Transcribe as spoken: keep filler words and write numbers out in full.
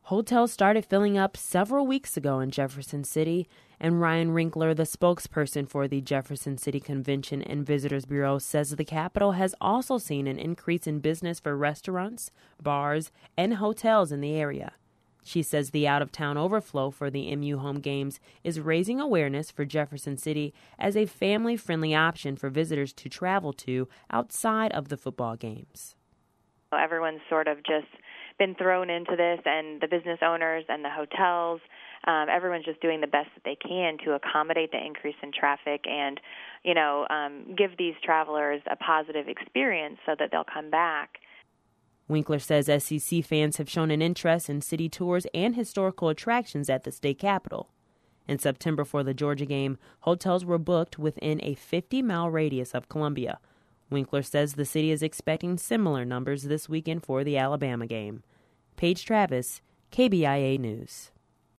Hotels started filling up several weeks ago in Jefferson City, and Ryan Winkler, the spokesperson for the Jefferson City Convention and Visitors Bureau, says the capital has also seen an increase in business for restaurants, bars, and hotels in the area. She says the out-of-town overflow for the M U home games is raising awareness for Jefferson City as a family-friendly option for visitors to travel to outside of the football games. Everyone's sort of just been thrown into this, and the business owners and the hotels, um, everyone's just doing the best that they can to accommodate the increase in traffic and, you know, um, give these travelers a positive experience so that they'll come back. Winkler says S E C fans have shown an interest in city tours and historical attractions at the state capitol. In September for the Georgia game, hotels were booked within a fifty-mile radius of Columbia. Winkler says the city is expecting similar numbers this weekend for the Alabama game. Paige Travis, K B I A News.